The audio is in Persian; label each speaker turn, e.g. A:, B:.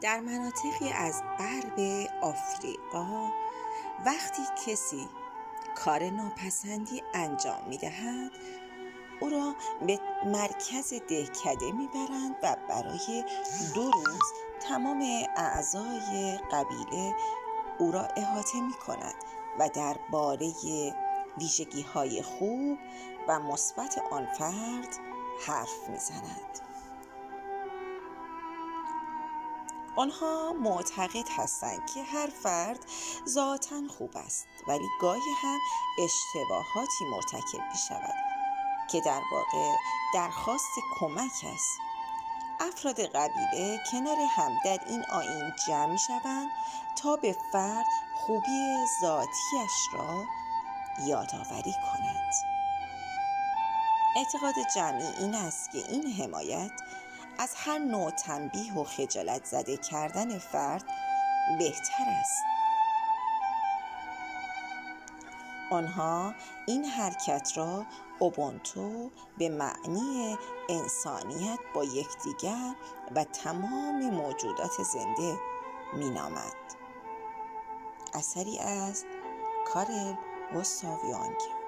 A: در مناطقی از غرب آفریقا وقتی کسی کار ناپسندی انجام می‌دهد، او را به مرکز دهکده میبرند و برای 2 روز تمام اعضای قبیله او را احاطه می‌کنند و درباره ویژگی‌های خوب و مثبت آن فرد حرف می‌زنند. آنها معتقد هستند که هر فرد ذاتاً خوب است، ولی گاهی هم اشتباهاتی مرتکب می‌شود که در واقع درخواست کمک است. افراد قبیله کنار هم در این آیین جمع می‌شوند تا به فرد خوبی ذاتیش را یادآوری کنند. اعتقاد جمعی این است که این حمایت از هر نوع تنبیه و خجالت زده کردن فرد بهتر است. آنها این حرکت را اوبونتو به معنی انسانیت با یکدیگر و تمام موجودات زنده مینامند. اثری از کارل گوستاو یونگ.